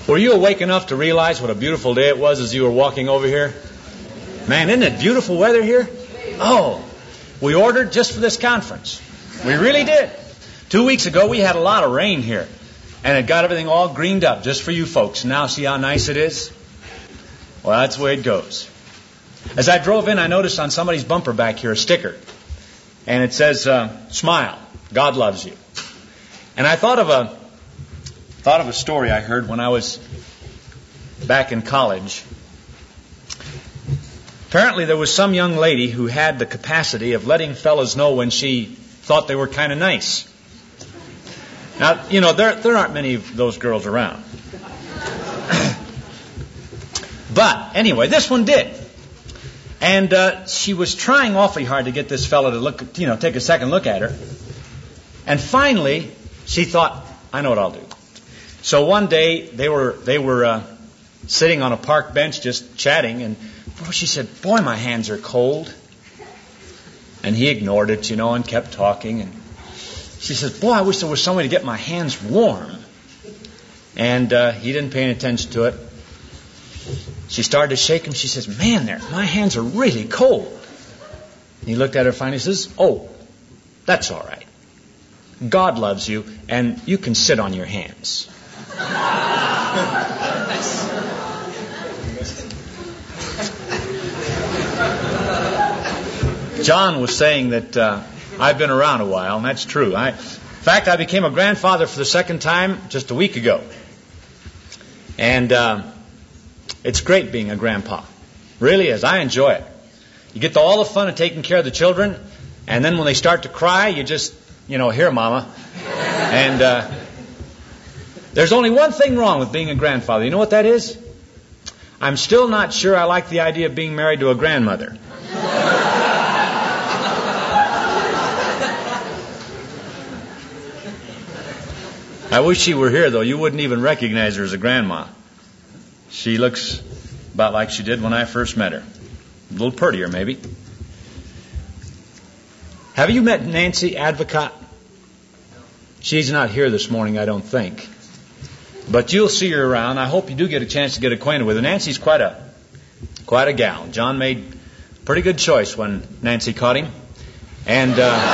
Were you awake enough to realize what a beautiful day it was as you were walking over here? Man, isn't it beautiful weather here? Oh, we ordered just for this conference. We really did. 2 weeks ago, we had a lot of rain here, and it got everything all greened up just for you folks. Now see how nice it is? Well, that's the way it goes. As I drove in, I noticed on somebody's bumper back here a sticker, and it says, "Smile, God loves you." And I thought of a story I heard when I was back in college. Apparently there was some young lady who had the capacity of letting fellas know when she thought they were kind of nice. Now, you know, there aren't many of those girls around. But anyway, this one did. And she was trying awfully hard to get this fella to look, take a second look at her. And finally, she thought, I know what I'll do. So one day they were sitting on a park bench just chatting, and she said, "Boy, my hands are cold." And he ignored it, and kept talking. And she said, "Boy, I wish there was some way to get my hands warm." And he didn't pay any attention to it. She started to shake him. She says, "Man, my hands are really cold." And he looked at her finally and says, "Oh, that's all right. God loves you, and you can sit on your hands." John was saying that I've been around a while, and that's true. In fact, I became a grandfather for the second time just a week ago. And it's great being a grandpa. Really is. I enjoy it. You get all the fun of taking care of the children, and then when they start to cry, you just, "Here, Mama." And there's only one thing wrong with being a grandfather. You know what that is? I'm still not sure I like the idea of being married to a grandmother. I wish she were here, though. You wouldn't even recognize her as a grandma. She looks about like she did when I first met her. A little prettier, maybe. Have you met Nancy Advocat? She's not here this morning, I don't think. But you'll see her around. I hope you do get a chance to get acquainted with her. Nancy's quite a gal. John made a pretty good choice when Nancy caught him. And,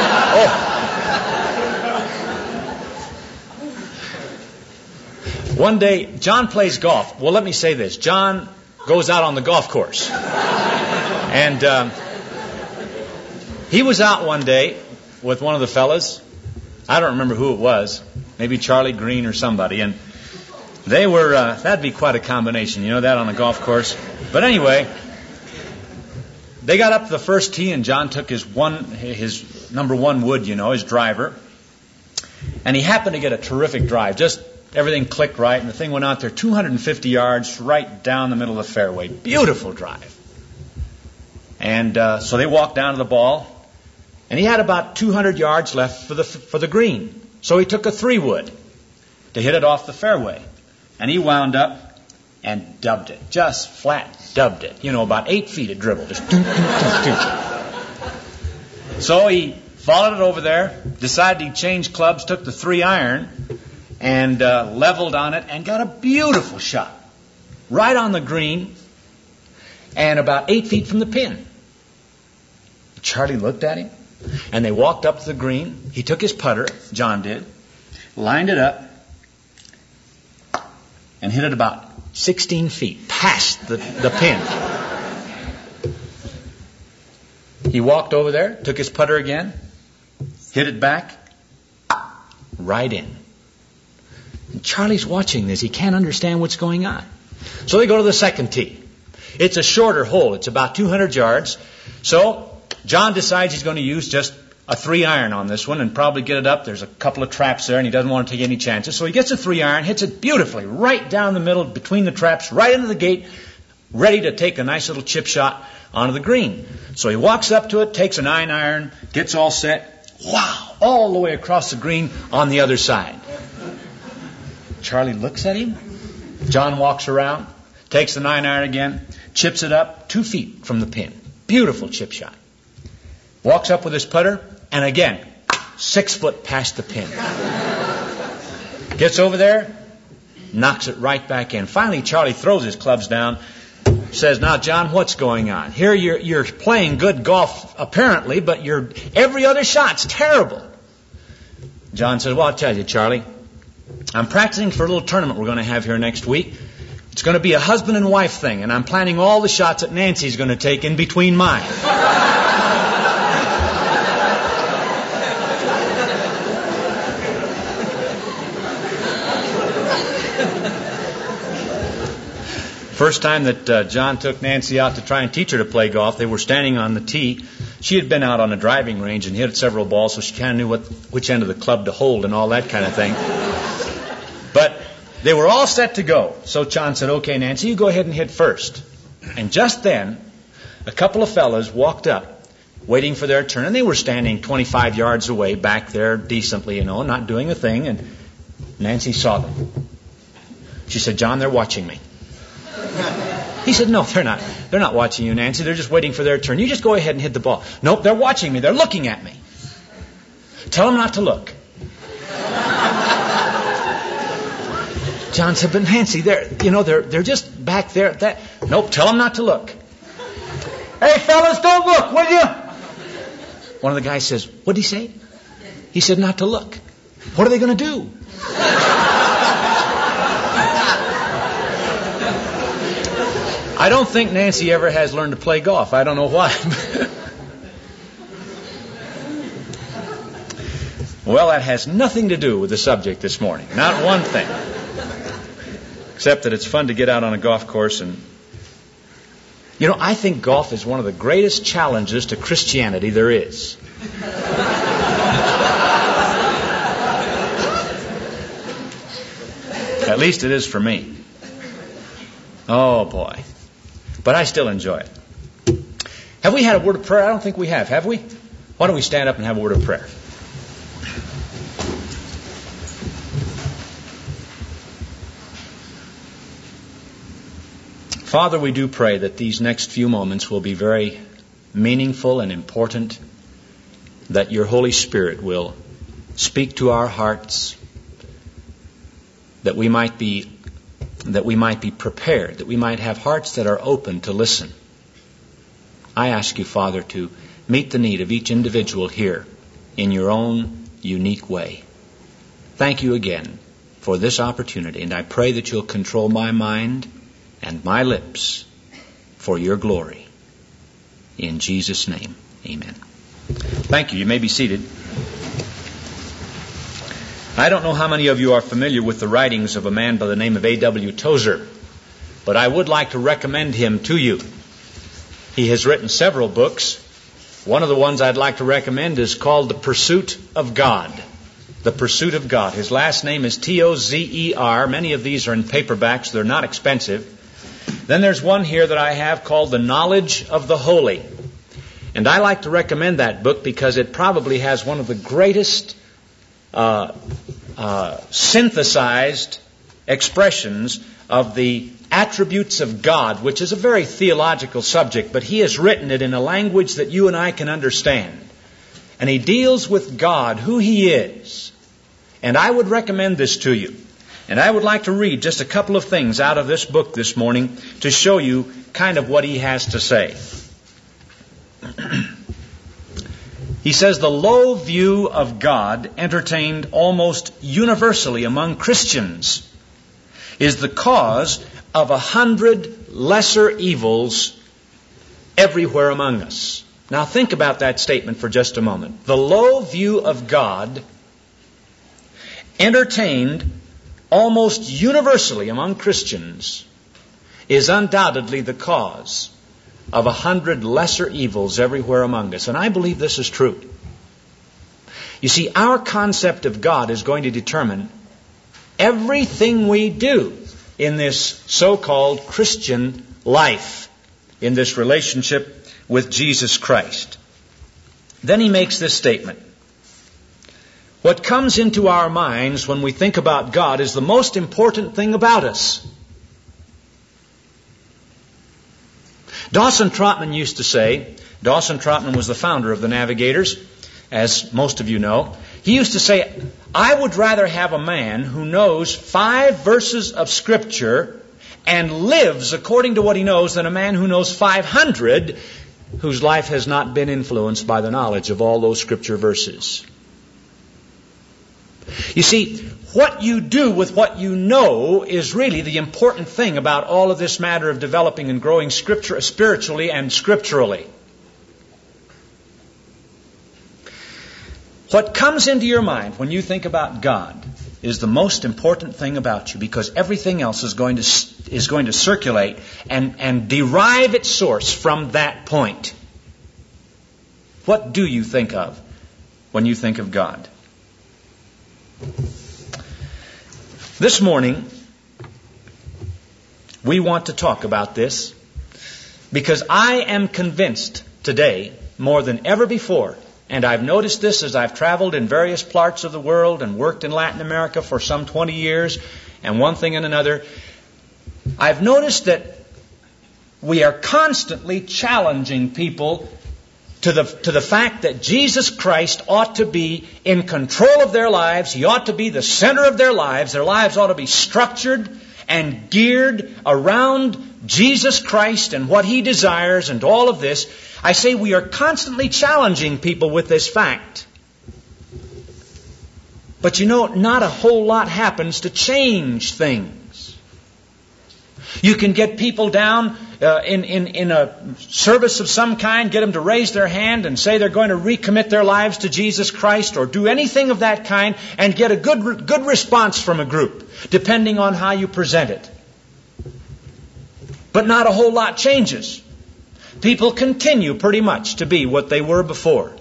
one day, John plays golf. Well, let me say this. John goes out on the golf course. And he was out one day with one of the fellas. I don't remember who it was. Maybe Charlie Green or somebody. And they were, that'd be quite a combination, that on a golf course. But anyway, they got up to the first tee, and John took his number one wood, his driver. And he happened to get a terrific drive. Just everything clicked right, and the thing went out there 250 yards right down the middle of the fairway. Beautiful drive. And so they walked down to the ball, and he had about 200 yards left for the green. So he took a 3-wood to hit it off the fairway. And he wound up and dubbed it. Just flat dubbed it. About 8 feet it dribbled. Just doop, doop, doop, doop. So he followed it over there, decided he'd change clubs, took the 3-iron, and leveled on it, and got a beautiful shot. Right on the green, and about 8 feet from the pin. Charlie looked at him, and they walked up to the green. He took his putter, John did, lined it up, and hit it about 16 feet past the pin. He walked over there, took his putter again, hit it back, right in. And Charlie's watching this. He can't understand what's going on. So they go to the second tee. It's a shorter hole. It's about 200 yards. So John decides he's going to use just a 3-iron on this one and probably get it up. There's a couple of traps there, and he doesn't want to take any chances. So he gets a 3-iron, hits it beautifully, right down the middle between the traps, right into the gate, ready to take a nice little chip shot onto the green. So he walks up to it, takes a 9-iron, gets all set. Wow! All the way across the green on the other side. Charlie looks at him. John walks around, takes the 9-iron again, chips it up 2 feet from the pin. Beautiful chip shot. Walks up with his putter, and again, 6 foot past the pin. Gets over there, knocks it right back in. Finally, Charlie throws his clubs down, says, "Now, John, what's going on? Here you're playing good golf, apparently, but every other shot's terrible." John says, "Well, I'll tell you, Charlie, I'm practicing for a little tournament we're going to have here next week. It's going to be a husband and wife thing, and I'm planning all the shots that Nancy's going to take in between mine." First time that John took Nancy out to try and teach her to play golf, they were standing on the tee. She had been out on a driving range and hit several balls, so she kind of knew which end of the club to hold and all that kind of thing. But they were all set to go. So John said, "Okay, Nancy, you go ahead and hit first." And just then, a couple of fellas walked up, waiting for their turn, and they were standing 25 yards away, back there decently, not doing a thing, and Nancy saw them. She said, "John, they're watching me." He said, "No, they're not. They're not watching you, Nancy. They're just waiting for their turn. You just go ahead and hit the ball." "Nope, they're watching me. They're looking at me." "Tell them not to look." John said, "But Nancy, they're just back there." "Nope, tell them not to look." "Hey, fellas, don't look, will you?" One of the guys says, "What did he say?" He said, "Not to look." "What are they going to do?" I don't think Nancy ever has learned to play golf. I don't know why. Well, that has nothing to do with the subject this morning. Not one thing. Except that it's fun to get out on a golf course and... I think golf is one of the greatest challenges to Christianity there is. At least it is for me. Oh, boy. But I still enjoy it. Have we had a word of prayer? I don't think we have we? Why don't we stand up and have a word of prayer? Father, we do pray that these next few moments will be very meaningful and important, that your Holy Spirit will speak to our hearts, that we might be prepared, that we might have hearts that are open to listen. I ask you, Father, to meet the need of each individual here in your own unique way. Thank you again for this opportunity, and I pray that you'll control my mind and my lips for your glory. In Jesus' name, amen. Thank you. You may be seated. I don't know how many of you are familiar with the writings of a man by the name of A.W. Tozer, but I would like to recommend him to you. He has written several books. One of the ones I'd like to recommend is called The Pursuit of God. The Pursuit of God. His last name is Tozer. Many of these are in paperbacks. They're not expensive. Then there's one here that I have called The Knowledge of the Holy. And I like to recommend that book because it probably has one of the greatest synthesized expressions of the attributes of God, which is a very theological subject, but he has written it in a language that you and I can understand. And he deals with God, who he is. And I would recommend this to you. And I would like to read just a couple of things out of this book this morning to show you kind of what he has to say. He says, the low view of God entertained almost universally among Christians is the cause of 100 lesser evils everywhere among us. Now think about that statement for just a moment. The low view of God entertained almost universally among Christians is undoubtedly the cause of 100 lesser evils everywhere among us. And I believe this is true. You see, our concept of God is going to determine everything we do in this so-called Christian life, in this relationship with Jesus Christ. Then he makes this statement. What comes into our minds when we think about God is the most important thing about us. Dawson Trotman used to say, Dawson Trotman was the founder of the Navigators, as most of you know, he used to say, I would rather have a man who knows 5 verses of Scripture and lives according to what he knows than a man who knows 500 whose life has not been influenced by the knowledge of all those Scripture verses. You see, what you do with what you know is really the important thing about all of this matter of developing and growing Scripture spiritually and scripturally. What comes into your mind when you think about God is the most important thing about you, because everything else is going to circulate and derive its source from that point. What do you think of when you think of God? This morning, we want to talk about this because I am convinced today, more than ever before, and I've noticed this as I've traveled in various parts of the world and worked in Latin America for some 20 years, and one thing and another, I've noticed that we are constantly challenging people to the fact that Jesus Christ ought to be in control of their lives. He ought to be the center of their lives. Their lives ought to be structured and geared around Jesus Christ and what He desires and all of this. I say we are constantly challenging people with this fact. But you know, not a whole lot happens to change things. You can get people down in a service of some kind, get them to raise their hand and say they're going to recommit their lives to Jesus Christ or do anything of that kind and get a good response from a group, depending on how you present it. But not a whole lot changes. People continue pretty much to be what they were before.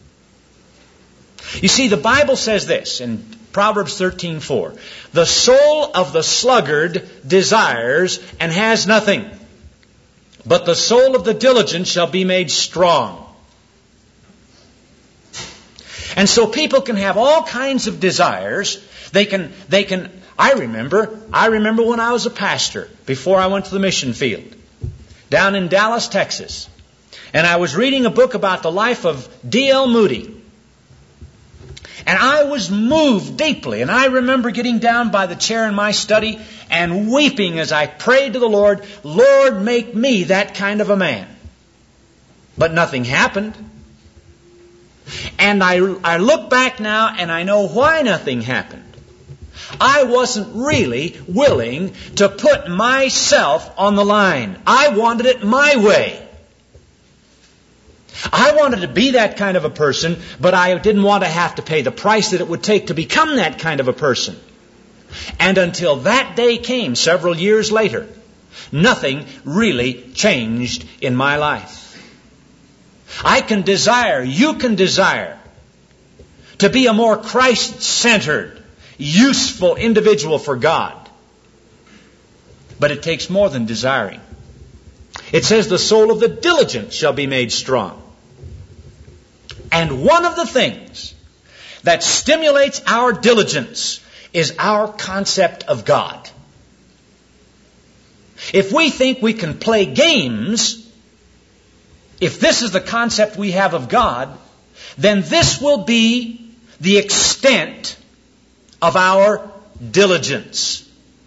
You see, the Bible says this in Proverbs 13:4. The soul of the sluggard desires and has nothing, but the soul of the diligent shall be made strong. And so people can have all kinds of desires. I remember when I was a pastor, before I went to the mission field, down in Dallas, Texas. And I was reading a book about the life of D.L. Moody. And I was moved deeply. And I remember getting down by the chair in my study and weeping as I prayed to the Lord, Lord, make me that kind of a man. But nothing happened. And I look back now and I know why nothing happened. I wasn't really willing to put myself on the line. I wanted it my way. I wanted to be that kind of a person, but I didn't want to have to pay the price that it would take to become that kind of a person. And until that day came several years later, nothing really changed in my life. I can desire, you can desire, to be a more Christ-centered, useful individual for God. But it takes more than desiring. It says the soul of the diligent shall be made strong. And one of the things that stimulates our diligence is our concept of God. If we think we can play games, if this is the concept we have of God, then this will be the extent of our diligence.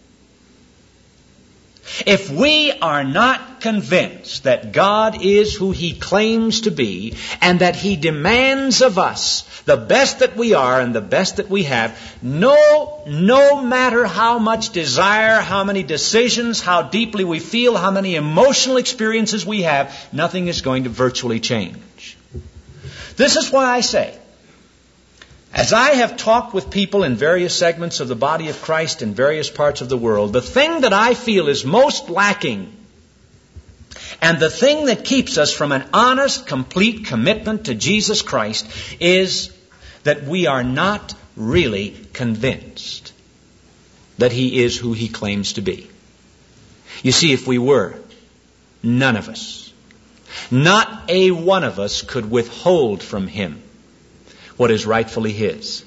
If we are not convinced that God is who He claims to be and that He demands of us the best that we are and the best that we have, no matter how much desire, how many decisions, how deeply we feel, how many emotional experiences we have, nothing is going to virtually change. This is why I say, as I have talked with people in various segments of the body of Christ in various parts of the world, the thing that I feel is most lacking and the thing that keeps us from an honest, complete commitment to Jesus Christ is that we are not really convinced that He is who He claims to be. You see, if we were, none of us, not a one of us could withhold from Him what is rightfully His.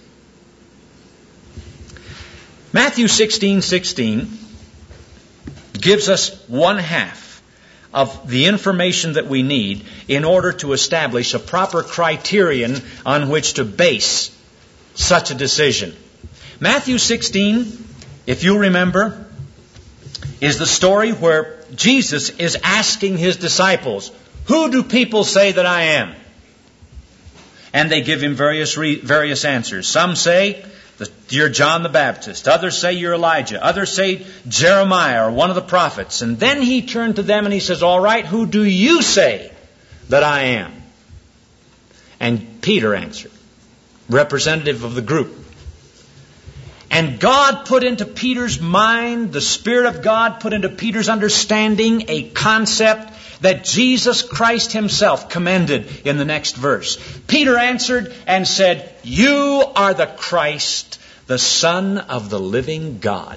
Matthew 16:16 gives us one half of the information that we need in order to establish a proper criterion on which to base such a decision. Matthew 16, if you remember, is the story where Jesus is asking His disciples, "Who do people say that I am?" And they give Him various answers. Some say you're John the Baptist. Others say you're Elijah. Others say Jeremiah or one of the prophets. And then He turned to them and He says, "All right, who do you say that I am?" And Peter answered, representative of the group. And God put into Peter's mind, the Spirit of God put into Peter's understanding a concept that Jesus Christ Himself commended in the next verse. Peter answered and said, "You are the Christ, the Son of the living God."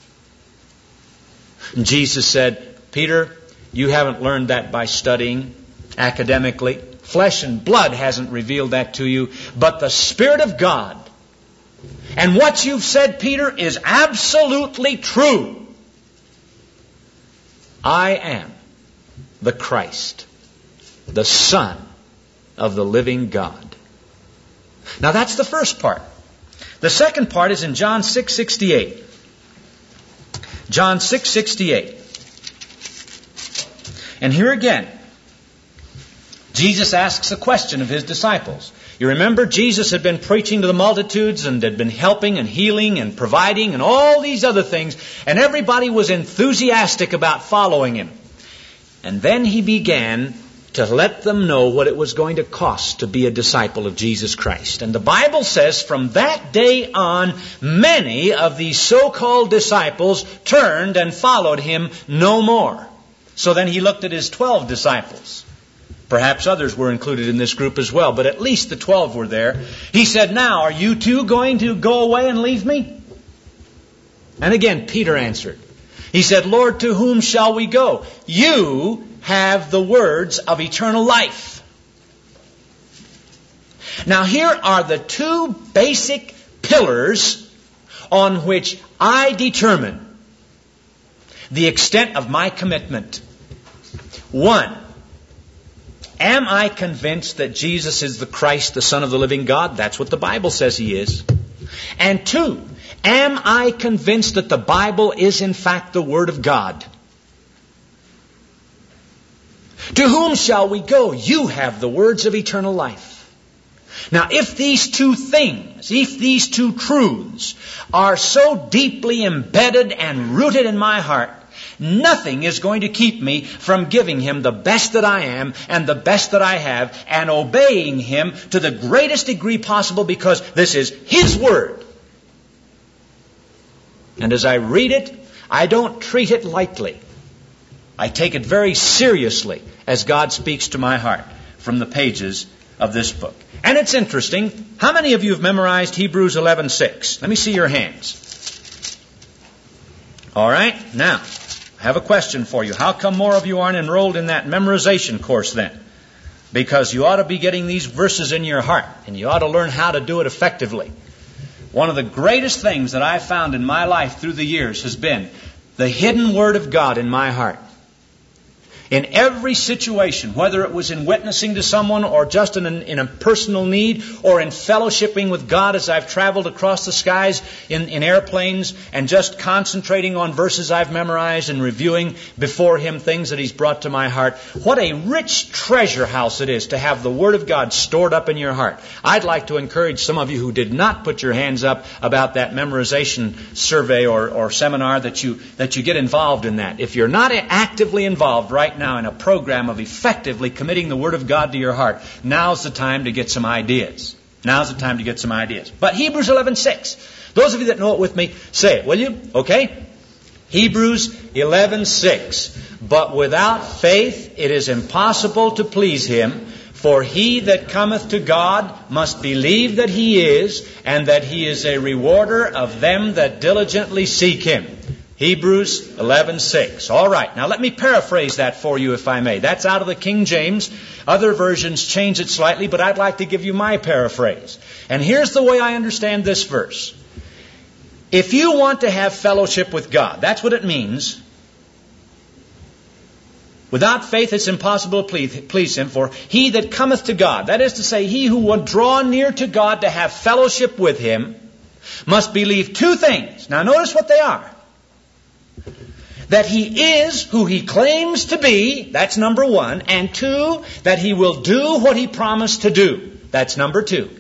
And Jesus said, "Peter, you haven't learned that by studying academically. Flesh and blood hasn't revealed that to you, but the Spirit of God. And what you've said, Peter, is absolutely true. I am the Christ, the Son of the living God." Now that's the first part. The second part is in John 6:68. John 6:68. And here again, Jesus asks a question of His disciples. You remember Jesus had been preaching to the multitudes and had been helping and healing and providing and all these other things, and everybody was enthusiastic about following Him. And then He began to let them know what it was going to cost to be a disciple of Jesus Christ. And the Bible says from that day on, many of these so-called disciples turned and followed Him no more. So then He looked at His 12 disciples. Perhaps others were included in this group as well, but at least the 12 were there. He said, "Now, are you too going to go away and leave me?" And again, Peter answered. He said, "Lord, to whom shall we go? You have the words of eternal life." Now, here are the two basic pillars on which I determine the extent of my commitment. One, am I convinced that Jesus is the Christ, the Son of the living God? That's what the Bible says He is. And two, am I convinced that the Bible is in fact the Word of God? To whom shall we go? You have the words of eternal life. Now, if these two things, if these two truths are so deeply embedded and rooted in my heart, nothing is going to keep me from giving Him the best that I am and the best that I have and obeying Him to the greatest degree possible, because this is His Word. And as I read it, I don't treat it lightly. I take it very seriously as God speaks to my heart from the pages of this book. And it's interesting, how many of you have memorized Hebrews 11:6? Let me see your hands. All right, now, I have a question for you. How come more of you aren't enrolled in that memorization course then? Because you ought to be getting these verses in your heart, and you ought to learn how to do it effectively. One of the greatest things that I've found in my life through the years has been the hidden Word of God in my heart. In every situation, whether it was in witnessing to someone or just in a personal need or in fellowshipping with God as I've traveled across the skies in airplanes and just concentrating on verses I've memorized and reviewing before Him things that He's brought to my heart. What a rich treasure house it is to have the Word of God stored up in your heart. I'd like to encourage some of you who did not put your hands up about that memorization survey or seminar that you get involved in that. If you're not actively involved right now in a program of effectively committing the Word of God to your heart, now's the time to get some ideas. Now's the time to get some ideas. But Hebrews 11:6. Those of you that know it with me, say it, will you? Okay? Hebrews 11:6. But without faith it is impossible to please Him, for he that cometh to God must believe that He is, and that He is a rewarder of them that diligently seek Him. Hebrews 11:6. All right, now let me paraphrase that for you if I may. That's out of the King James. Other versions change it slightly, but I'd like to give you my paraphrase. And here's the way I understand this verse. If you want to have fellowship with God, that's what it means. Without faith it's impossible to please Him, for he that cometh to God, that is to say, he who would draw near to God to have fellowship with Him, must believe two things. Now notice what they are. That He is who He claims to be, that's number one. And two, that He will do what He promised to do. That's number two.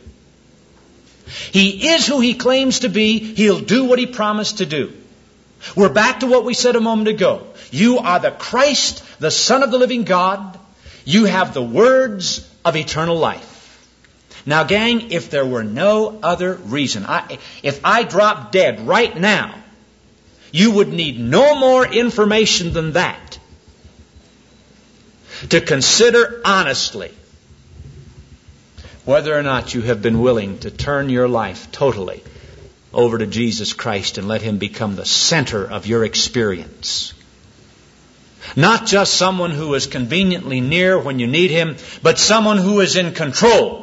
He is who He claims to be. He'll do what He promised to do. We're back to what we said a moment ago. You are the Christ, the Son of the living God. You have the words of eternal life. Now, gang, if there were no other reason, if I dropped dead right now, you would need no more information than that to consider honestly whether or not you have been willing to turn your life totally over to Jesus Christ and let Him become the center of your experience. Not just someone who is conveniently near when you need Him, but someone who is in control.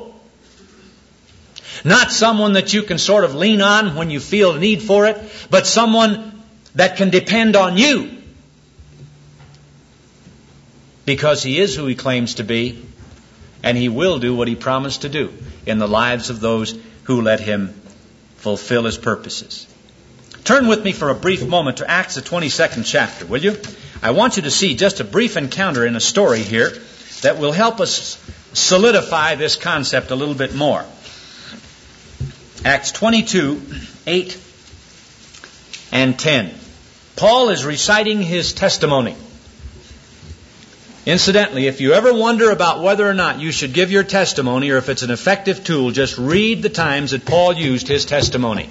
Not someone that you can sort of lean on when you feel a need for it, but someone that can depend on you. Because He is who He claims to be, and He will do what He promised to do in the lives of those who let Him fulfill His purposes. Turn with me for a brief moment to Acts, the 22nd chapter, will you? I want you to see just a brief encounter in a story here that will help us solidify this concept a little bit more. Acts 22, 8 and 10. Paul is reciting his testimony. Incidentally, if you ever wonder about whether or not you should give your testimony or if it's an effective tool, just read the times that Paul used his testimony.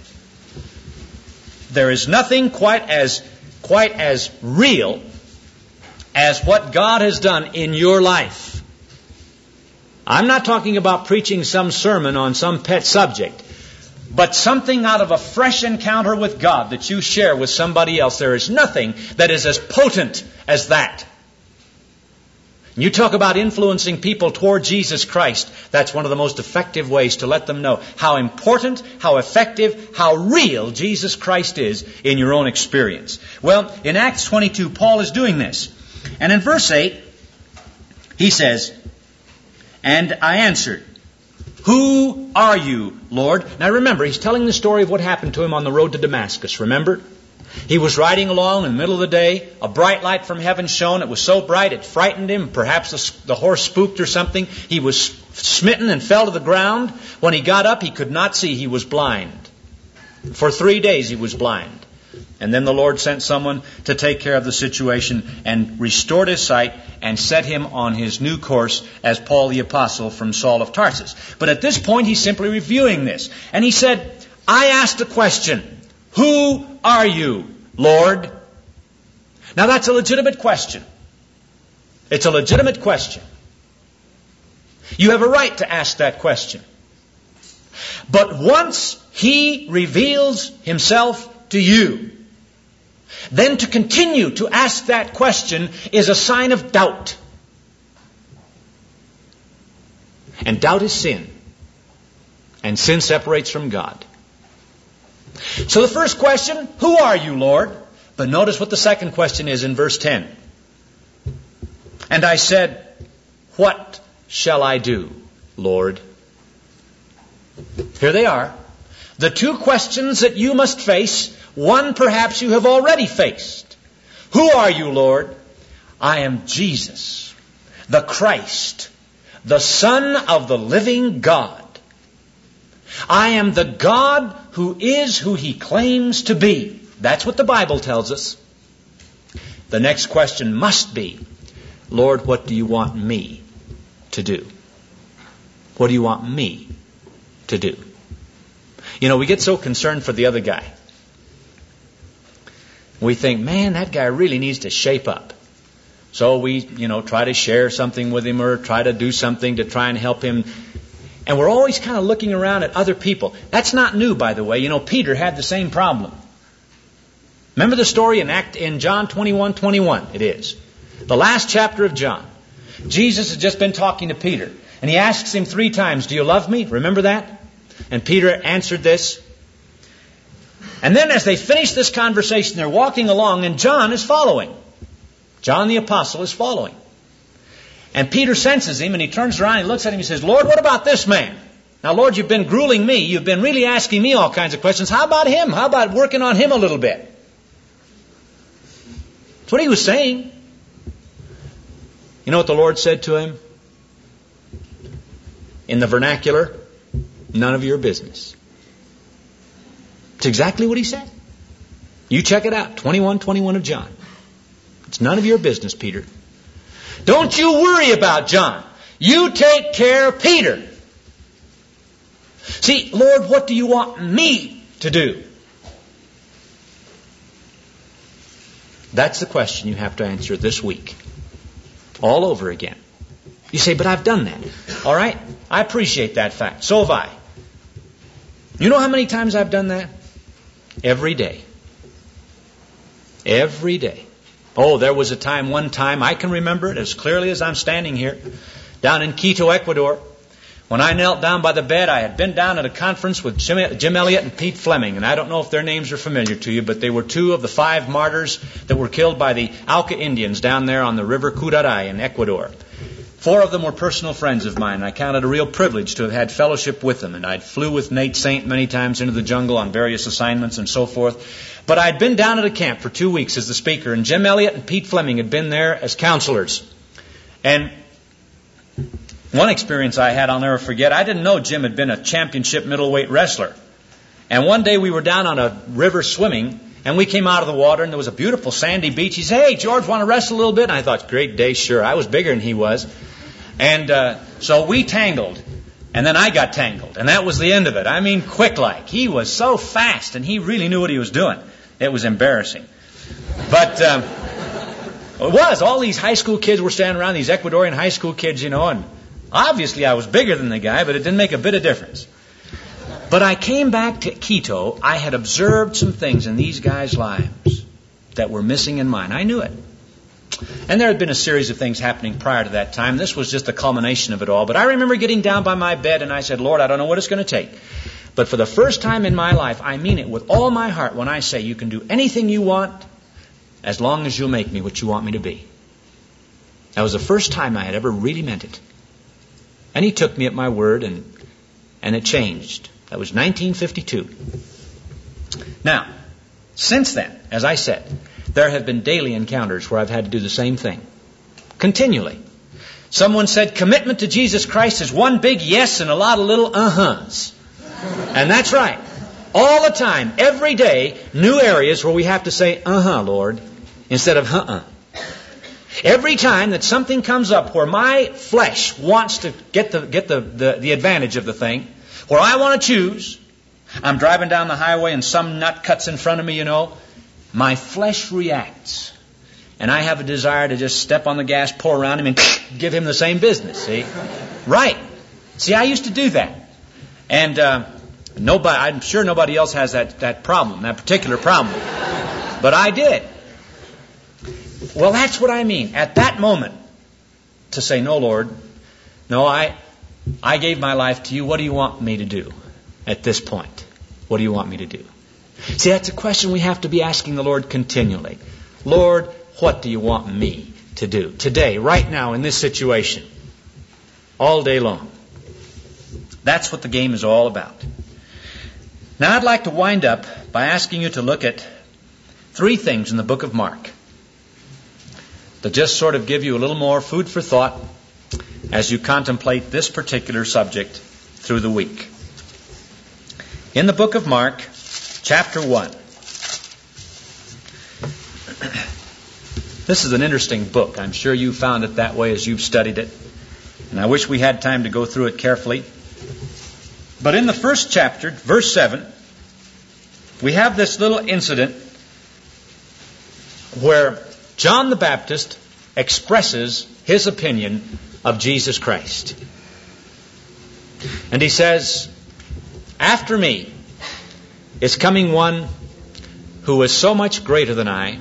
There is nothing quite as real as what God has done in your life. I'm not talking about preaching some sermon on some pet subject, but something out of a fresh encounter with God that you share with somebody else. There is nothing that is as potent as that. You talk about influencing people toward Jesus Christ. That's one of the most effective ways to let them know how important, how effective, how real Jesus Christ is in your own experience. Well, in Acts 22, Paul is doing this. And in verse 8, he says, "And I answered, 'Who are you, Lord?'" Now remember, he's telling the story of what happened to him on the road to Damascus. Remember? He was riding along in the middle of the day. A bright light from heaven shone. It was so bright it frightened him. Perhaps the horse spooked or something. He was smitten and fell to the ground. When he got up, he could not see. He was blind. For 3 days he was blind. And then the Lord sent someone to take care of the situation and restored his sight and set him on his new course as Paul the Apostle from Saul of Tarsus. But at this point he's simply reviewing this. And he said, "I asked a question. Who are you, Lord?" Now that's a legitimate question. It's a legitimate question. You have a right to ask that question. But once He reveals Himself to you, then to continue to ask that question is a sign of doubt. And doubt is sin. And sin separates from God. So the first question, who are you, Lord? But notice what the second question is in verse 10. "And I said, what shall I do, Lord?" Here they are. The two questions that you must face. One perhaps you have already faced. Who are you, Lord? "I am Jesus, the Christ, the Son of the living God. I am the God who is who He claims to be." That's what the Bible tells us. The next question must be, "Lord, what do you want me to do? What do you want me to do?" You know, we get so concerned for the other guy. We think, man, that guy really needs to shape up. So we, try to share something with him or try to do something to try and help him. And we're always kind of looking around at other people. That's not new, by the way. Peter had the same problem. Remember the story in John 21:21? It is. The last chapter of John. Jesus has just been talking to Peter. And He asks him 3 times, "Do you love me?" Remember that? And Peter answered this. And then as they finish this conversation, they're walking along and John is following. John the Apostle is following. And Peter senses him, and he turns around and he looks at him and he says, Lord, what about this man? Now, Lord, you've been grueling me. You've been really asking me all kinds of questions. How about him? How about working on him a little bit? That's what he was saying. You know what the Lord said to him? In the vernacular, none of your business. It's exactly what he said. You check it out, 21:21 of John. It's none of your business, Peter. Don't you worry about John. You take care of Peter. See, Lord, what do you want me to do? That's the question you have to answer this week. All over again. You say, but I've done that. All right? I appreciate that fact. So have I. You know how many times I've done that? Every day. Every day. Oh, there was one time, I can remember it as clearly as I'm standing here, down in Quito, Ecuador. When I knelt down by the bed, I had been down at a conference with Jim Elliot and Pete Fleming, and I don't know if their names are familiar to you, but they were 2 of the 5 martyrs that were killed by the Auca Indians down there on the river Curaray in Ecuador. 4 of them were personal friends of mine, and I counted a real privilege to have had fellowship with them, and I flew with Nate Saint many times into the jungle on various assignments and so forth. But I'd been down at a camp for 2 weeks as the speaker, and Jim Elliot and Pete Fleming had been there as counselors. And one experience I had I'll never forget, I didn't know Jim had been a championship middleweight wrestler. And one day we were down on a river swimming, and we came out of the water, and there was a beautiful sandy beach. He said, hey, George, want to wrestle a little bit? And I thought, great day, sure. I was bigger than he was. And so we tangled, and then I got tangled, and that was the end of it. I mean, quick like. He was so fast, and he really knew what he was doing. It was embarrassing. But it was. All these high school kids were standing around, these Ecuadorian high school kids, and obviously I was bigger than the guy, but it didn't make a bit of difference. But I came back to Quito. I had observed some things in these guys' lives that were missing in mine. I knew it. And there had been a series of things happening prior to that time. This was just the culmination of it all. But I remember getting down by my bed and I said, Lord, I don't know what it's going to take. But for the first time in my life, I mean it with all my heart when I say you can do anything you want as long as you'll make me what you want me to be. That was the first time I had ever really meant it. And he took me at my word and it changed. That was 1952. Now, since then, as I said, there have been daily encounters where I've had to do the same thing. Continually. Someone said commitment to Jesus Christ is one big yes and a lot of little uh-huhs. And that's right. All the time, every day, new areas where we have to say, uh-huh, Lord, instead of uh-uh. Every time that something comes up where my flesh wants to get the advantage of the thing, where I want to choose, I'm driving down the highway and some nut cuts in front of me, my flesh reacts. And I have a desire to just step on the gas, pull around him, and give him the same business, see? Right. See, I used to do that. And I'm sure nobody else has that problem, that particular problem. But I did. Well, that's what I mean. At that moment, to say, no, Lord, no, I gave my life to you. What do you want me to do at this point? What do you want me to do? See, that's a question we have to be asking the Lord continually. Lord, what do you want me to do today, right now, in this situation? All day long. That's what the game is all about. Now, I'd like to wind up by asking you to look at 3 things in the book of Mark that just sort of give you a little more food for thought as you contemplate this particular subject through the week. In the book of Mark, chapter 1. This is an interesting book. I'm sure you found it that way as you've studied it. And I wish we had time to go through it carefully. But in the first chapter, verse 7, we have this little incident where John the Baptist expresses his opinion of Jesus Christ. And he says, after me is coming one who is so much greater than I.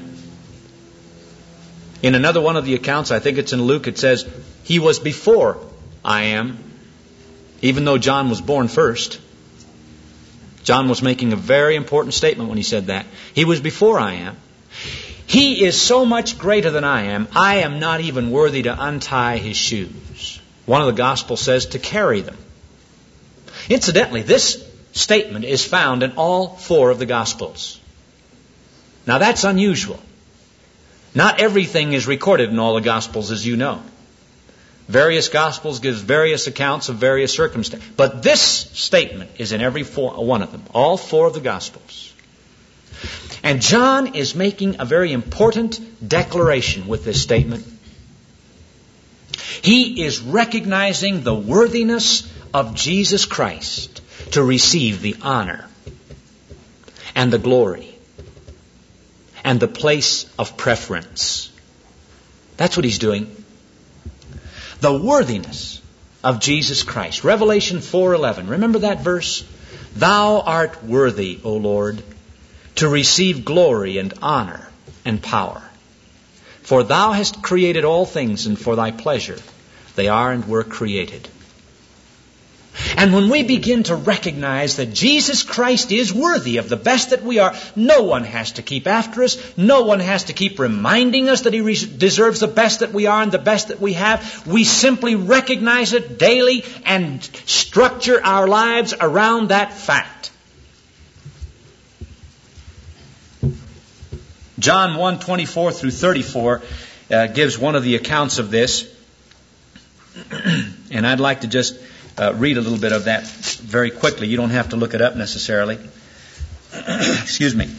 In another one of the accounts, I think it's in Luke, it says, he was before I am, even though John was born first. John was making a very important statement when he said that. He was before I am. He is so much greater than I am not even worthy to untie his shoes. One of the Gospels says to carry them. Incidentally, this statement is found in all 4 of the Gospels. Now that's unusual. Not everything is recorded in all the Gospels, as you know. Various Gospels give various accounts of various circumstances. But this statement is in every one of them, all 4 of the Gospels. And John is making a very important declaration with this statement. He is recognizing the worthiness of Jesus Christ to receive the honor and the glory and the place of preference. That's what he's doing. The worthiness of Jesus Christ. Revelation 4:11. Remember that verse? Thou art worthy, O Lord, to receive glory and honor and power. For thou hast created all things, and for thy pleasure they are and were created. And when we begin to recognize that Jesus Christ is worthy of the best that we are, no one has to keep after us. No one has to keep reminding us that He deserves the best that we are and the best that we have. We simply recognize it daily and structure our lives around that fact. John 1:24 through 34 gives one of the accounts of this. And I'd like to just read a little bit of that very quickly. You don't have to look it up necessarily. Excuse me.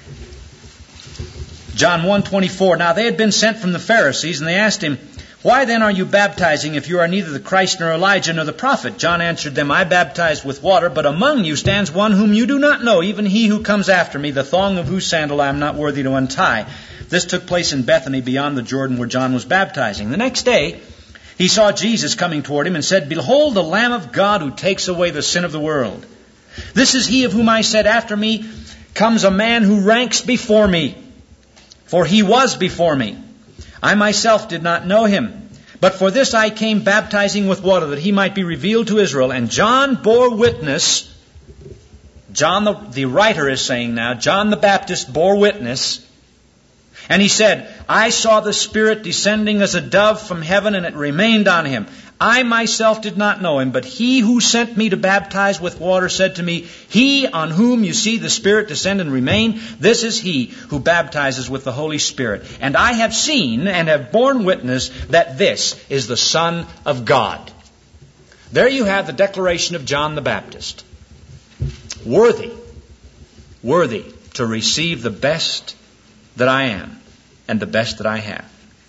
John 1:24. Now they had been sent from the Pharisees, and they asked him, Why then are you baptizing if you are neither the Christ nor Elijah nor the prophet? John answered them, I baptize with water, but among you stands one whom you do not know, even he who comes after me, the thong of whose sandal I am not worthy to untie. This took place in Bethany beyond the Jordan where John was baptizing. The next day he saw Jesus coming toward him and said, Behold the Lamb of God who takes away the sin of the world. This is he of whom I said, After me comes a man who ranks before me, for he was before me. I myself did not know him, but for this I came baptizing with water, that he might be revealed to Israel. And John bore witness. John, the writer is saying now, John the Baptist bore witness. And he said, I saw the Spirit descending as a dove from heaven, and it remained on him. I myself did not know him, but he who sent me to baptize with water said to me, He on whom you see the Spirit descend and remain, this is he who baptizes with the Holy Spirit. And I have seen and have borne witness that this is the Son of God. There you have the declaration of John the Baptist. Worthy to receive the best that I am and the best that I have.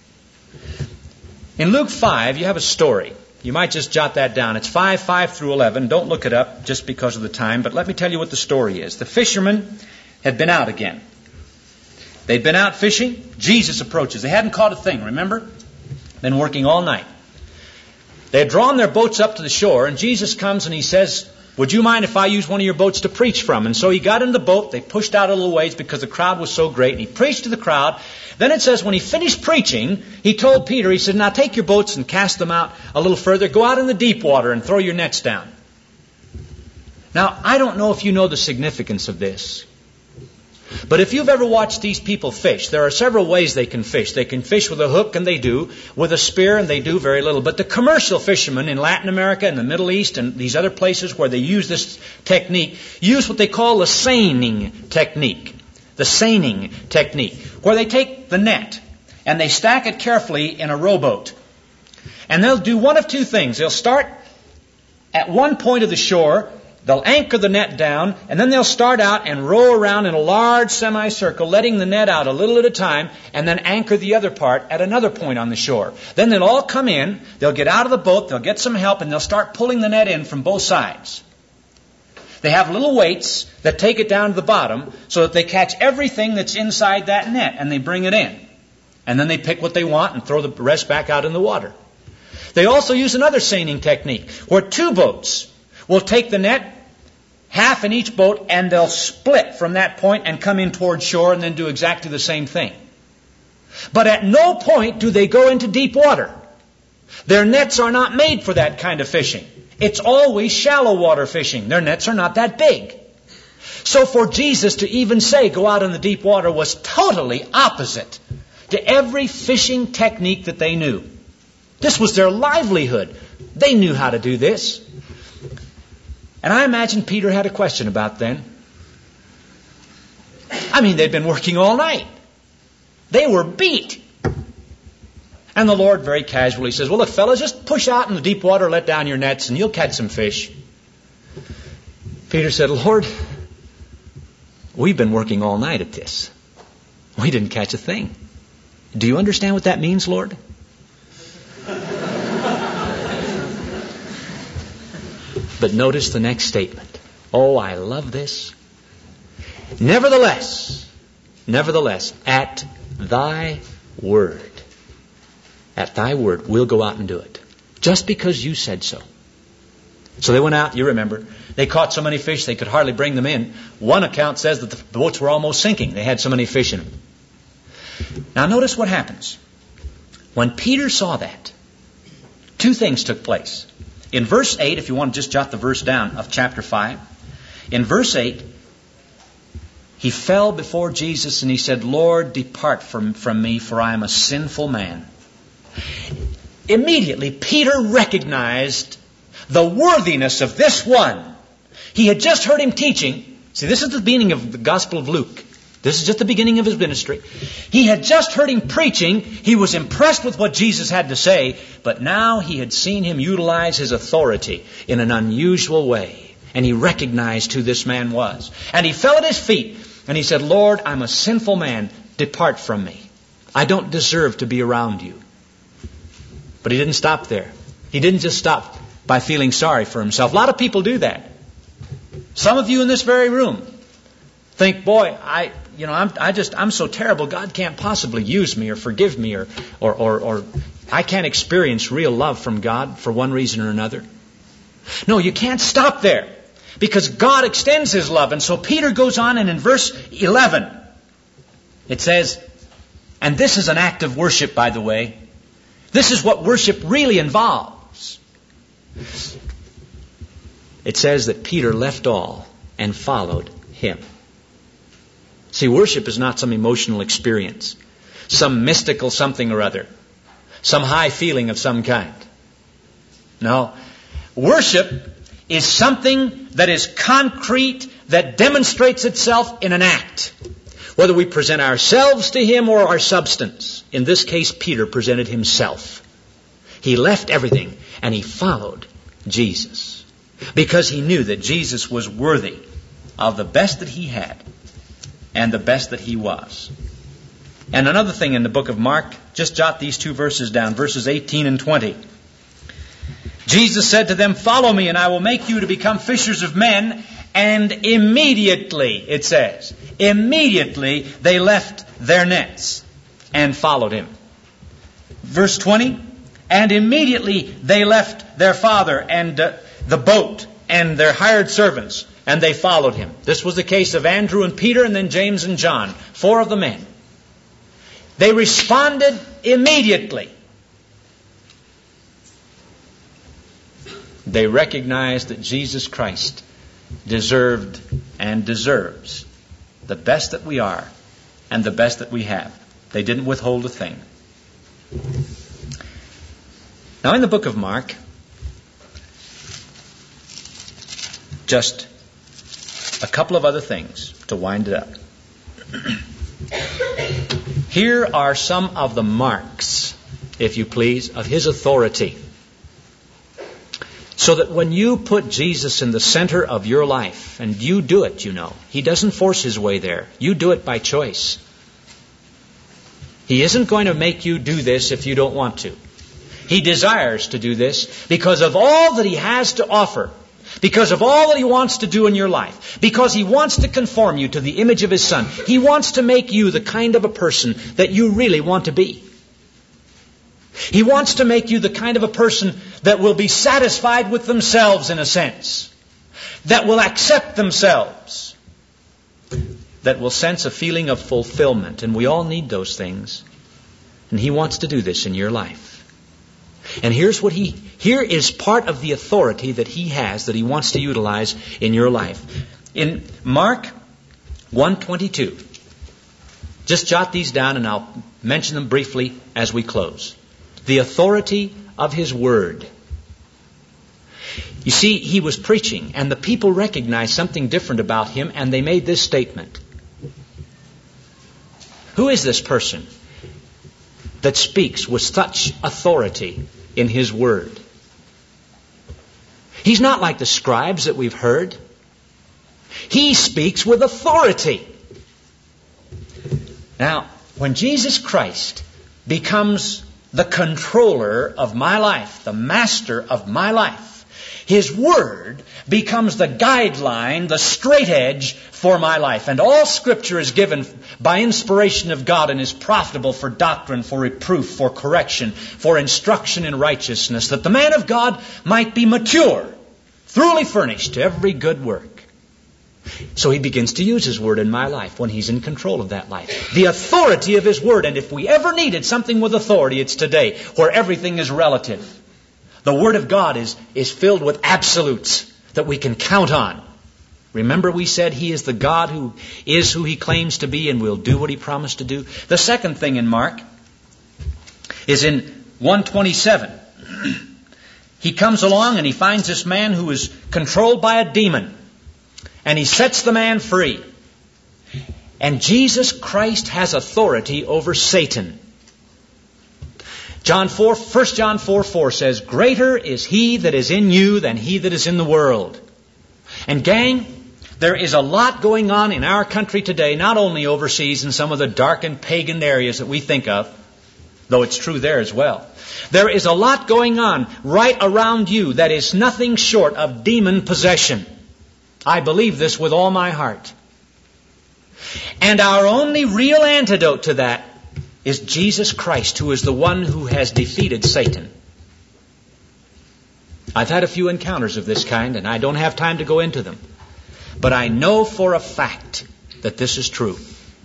In Luke 5, you have a story. You might just jot that down. It's 5 through 11. Don't look it up just because of the time, but let me tell you what the story is. The fishermen had been out again. They'd been out fishing. Jesus approaches. They hadn't caught a thing, remember? Been working all night. They had drawn their boats up to the shore, and Jesus comes and he says, Would you mind if I use one of your boats to preach from? And so he got in the boat. They pushed out a little ways because the crowd was so great. And he preached to the crowd. Then it says when he finished preaching, he told Peter, he said, Now take your boats and cast them out a little further. Go out in the deep water and throw your nets down. Now, I don't know if you know the significance of this. But if you've ever watched these people fish, there are several ways they can fish. They can fish with a hook, and they do. With a spear, and they do very little. But the commercial fishermen in Latin America and the Middle East and these other places where they use this technique, use what they call the seining technique. The seining technique, where they take the net and they stack it carefully in a rowboat. And they'll do one of two things. They'll start at one point of the shore. They'll anchor the net down, and then they'll start out and row around in a large semicircle, letting the net out a little at a time, and then anchor the other part at another point on the shore. Then they'll all come in, they'll get out of the boat, they'll get some help, and they'll start pulling the net in from both sides. They have little weights that take it down to the bottom so that they catch everything that's inside that net, and they bring it in. And then they pick what they want and throw the rest back out in the water. They also use another seining technique, where two boats will take the net, half in each boat, and they'll split from that point and come in toward shore and then do exactly the same thing. But at no point do they go into deep water. Their nets are not made for that kind of fishing. It's always shallow water fishing. Their nets are not that big. So for Jesus to even say, go out in the deep water, was totally opposite to every fishing technique that they knew. This was their livelihood. They knew how to do this. And I imagine Peter had a question about then. I mean, they'd been working all night. They were beat. And the Lord very casually says, well, look, fellas, just push out in the deep water, let down your nets, and you'll catch some fish. Peter said, Lord, we've been working all night at this. We didn't catch a thing. Do you understand what that means, Lord? But notice the next statement. Oh, I love this. Nevertheless, at thy word, we'll go out and do it. Just because you said so. So they went out, you remember. They caught so many fish they could hardly bring them in. One account says that the boats were almost sinking. They had so many fish in them. Now notice what happens. When Peter saw that, two things took place. In verse 8, if you want to just jot the verse down of chapter 5, in verse 8, he fell before Jesus and he said, Lord, depart from me, for I am a sinful man. Immediately, Peter recognized the worthiness of this one. He had just heard him teaching. See, this is the beginning of the Gospel of Luke. This is just the beginning of his ministry. He had just heard him preaching. He was impressed with what Jesus had to say, but now he had seen him utilize his authority in an unusual way. And he recognized who this man was. And he fell at his feet and he said, Lord, I'm a sinful man. Depart from me. I don't deserve to be around you. But he didn't stop there. He didn't just stop by feeling sorry for himself. A lot of people do that. Some of you in this very room think, boy, I'm so terrible. God can't possibly use me or forgive me or I can't experience real love from God for one reason or another. No, you can't stop there because God extends His love. And so Peter goes on, and in verse 11, it says, and this is an act of worship, by the way. This is what worship really involves. It says that Peter left all and followed Him. See, worship is not some emotional experience, some mystical something or other, some high feeling of some kind. No, worship is something that is concrete, that demonstrates itself in an act. Whether we present ourselves to Him or our substance. In this case, Peter presented himself. He left everything and he followed Jesus. Because he knew that Jesus was worthy of the best that he had and the best that he was. And another thing in the book of Mark, just jot these two verses down, verses 18 and 20. Jesus said to them, follow me and I will make you to become fishers of men. And immediately, it says, immediately they left their nets and followed Him. Verse 20, and immediately they left their father and the boat and their hired servants, and they followed Him. This was the case of Andrew and Peter and then James and John, 4 of the men. They responded immediately. They recognized that Jesus Christ deserved and deserves the best that we are and the best that we have. They didn't withhold a thing. Now in the book of Mark, just a couple of other things to wind it up. Here are some of the marks, if you please, of His authority. So that when you put Jesus in the center of your life, and you do it, you know, He doesn't force His way there. You do it by choice. He isn't going to make you do this if you don't want to. He desires to do this because of all that He has to offer, because of all that He wants to do in your life, because He wants to conform you to the image of His Son. He wants to make you the kind of a person that you really want to be. He wants to make you the kind of a person that will be satisfied with themselves in a sense, that will accept themselves, that will sense a feeling of fulfillment. And we all need those things. And He wants to do this in your life. And here is part of the authority that He has, that He wants to utilize in your life. In Mark 1:22. Just jot these down and I'll mention them briefly as we close. The authority of His Word. You see, He was preaching and the people recognized something different about Him and they made this statement. Who is this person that speaks with such authority in His Word? He's not like the scribes that we've heard. He speaks with authority. Now, when Jesus Christ becomes the controller of my life, the master of my life, His Word becomes the guideline, the straight edge for my life. And all Scripture is given by inspiration of God and is profitable for doctrine, for reproof, for correction, for instruction in righteousness, that the man of God might be mature, thoroughly furnished to every good work. So He begins to use His Word in my life when He's in control of that life. The authority of His Word. And if we ever needed something with authority, it's today, where everything is relative. The Word of God is filled with absolutes that we can count on. Remember we said He is the God who is who He claims to be and will do what He promised to do. The second thing in Mark is in 1:27. He comes along and he finds this man who is controlled by a demon. And he sets the man free. And Jesus Christ has authority over Satan. 1 John 4:4 says, "Greater is He that is in you than he that is in the world." And gang, there is a lot going on in our country today, not only overseas in some of the dark and pagan areas that we think of, though it's true there as well. There is a lot going on right around you that is nothing short of demon possession. I believe this with all my heart. And our only real antidote to that is Jesus Christ, who is the one who has defeated Satan. I've had a few encounters of this kind, and I don't have time to go into them. But I know for a fact that this is true.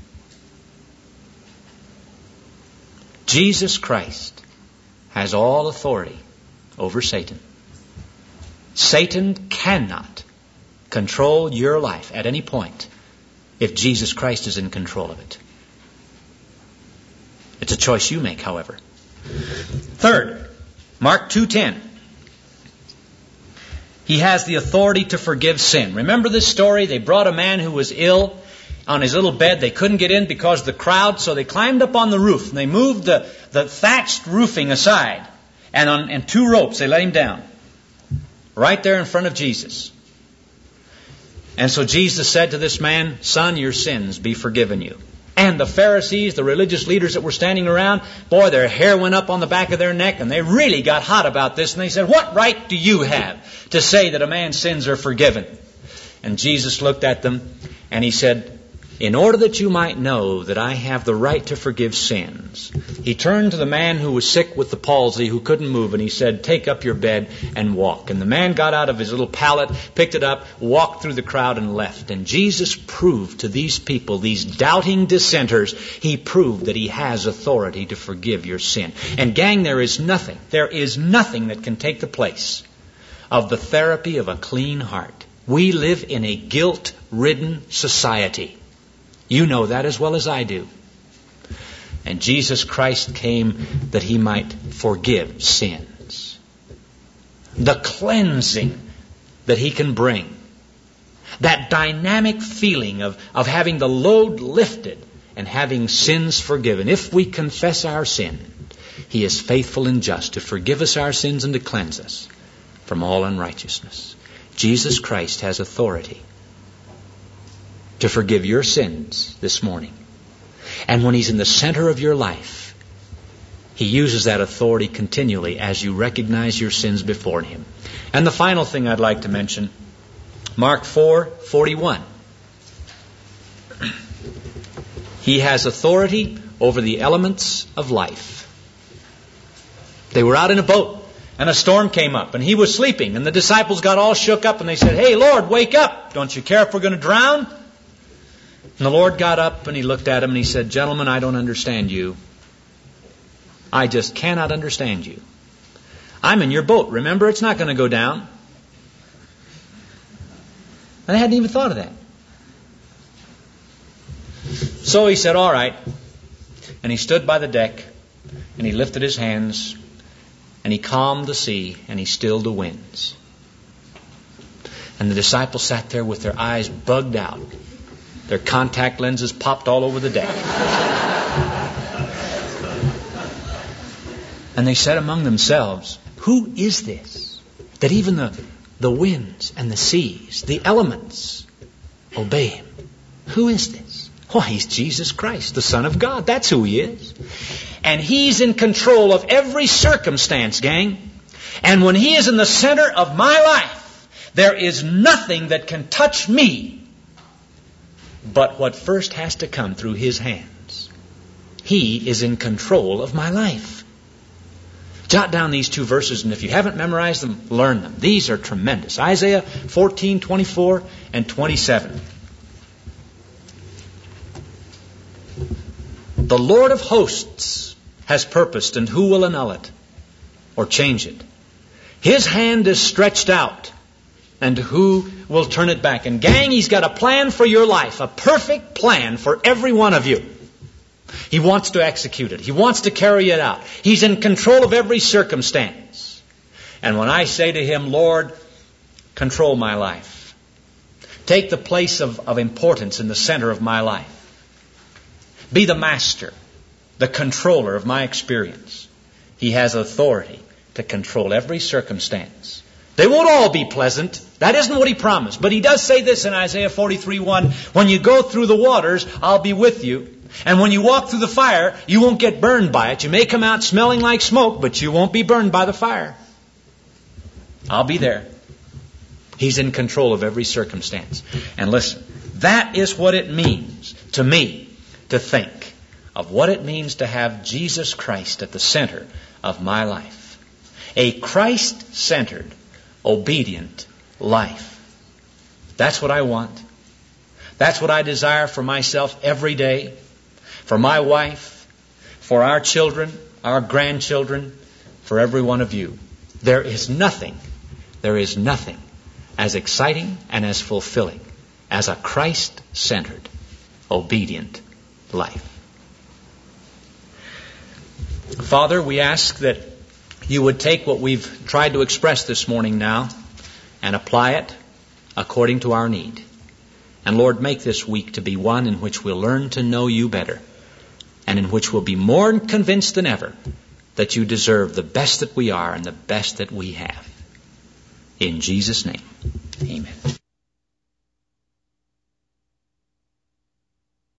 Jesus Christ has all authority over Satan. Satan cannot control your life at any point if Jesus Christ is in control of it. It's a choice you make, however. Third, Mark 2:10. He has the authority to forgive sin. Remember this story? They brought a man who was ill on his little bed. They couldn't get in because of the crowd, so they climbed up on the roof and they moved the thatched roofing aside. And on two ropes they let him down. Right there in front of Jesus. And so Jesus said to this man, "Son, your sins be forgiven you." And the Pharisees, the religious leaders that were standing around, boy, their hair went up on the back of their neck and they really got hot about this. And they said, "What right do you have to say that a man's sins are forgiven?" And Jesus looked at them and He said, "In order that you might know that I have the right to forgive sins," He turned to the man who was sick with the palsy, who couldn't move, and He said, "Take up your bed and walk." And the man got out of his little pallet, picked it up, walked through the crowd and left. And Jesus proved to these people, these doubting dissenters, He proved that He has authority to forgive your sin. And gang, there is nothing that can take the place of the therapy of a clean heart. We live in a guilt-ridden society. You know that as well as I do. And Jesus Christ came that He might forgive sins. The cleansing that He can bring. That dynamic feeling of having the load lifted and having sins forgiven. If we confess our sin, He is faithful and just to forgive us our sins and to cleanse us from all unrighteousness. Jesus Christ has authority to forgive your sins this morning. And when He's in the center of your life, He uses that authority continually as you recognize your sins before Him. And the final thing I'd like to mention, Mark 4:41. He has authority over the elements of life. They were out in a boat and a storm came up and He was sleeping and the disciples got all shook up and they said, "Hey, Lord, wake up. Don't you care if we're going to drown?" And the Lord got up and He looked at him and He said, "Gentlemen, I don't understand you. I just cannot understand you. I'm in your boat. Remember, it's not going to go down." And I hadn't even thought of that. So he said, all right. And he stood by the deck, and he lifted his hands, and he calmed the sea, and he stilled the winds. And the disciples sat there with their eyes bugged out. Their contact lenses popped all over the deck. And they said among themselves, who is this, that even the winds and the seas, the elements, obey him? Who is this? Why, he's Jesus Christ, the Son of God. That's who he is. And he's in control of every circumstance, gang. And when he is in the center of my life, there is nothing that can touch me but what first has to come through his hands. He is in control of my life. Jot down these two verses, and if you haven't memorized them, learn them. These are tremendous. Isaiah 14:24 and 27. The Lord of hosts has purposed, and who will annul it or change it? His hand is stretched out, and who will turn it back? And gang, he's got a plan for your life, a perfect plan for every one of you. He wants to execute it. He wants to carry it out. He's in control of every circumstance. And when I say to him, Lord, control my life. Take the place of importance in the center of my life. Be the master, the controller of my experience. He has authority to control every circumstance. They won't all be pleasant. That isn't what he promised. But he does say this in Isaiah 43:1. When you go through the waters, I'll be with you. And when you walk through the fire, you won't get burned by it. You may come out smelling like smoke, but you won't be burned by the fire. I'll be there. He's in control of every circumstance. And listen, that is what it means to me to think of what it means to have Jesus Christ at the center of my life. A Christ-centered, obedient life. That's what I want. That's what I desire for myself every day, for my wife, for our children, our grandchildren, for every one of you. There is nothing as exciting and as fulfilling as a Christ-centered, obedient life. Father, we ask that you would take what we've tried to express this morning now and apply it according to our need. And Lord, make this week to be one in which we'll learn to know you better and in which we'll be more convinced than ever that you deserve the best that we are and the best that we have. In Jesus' name, amen.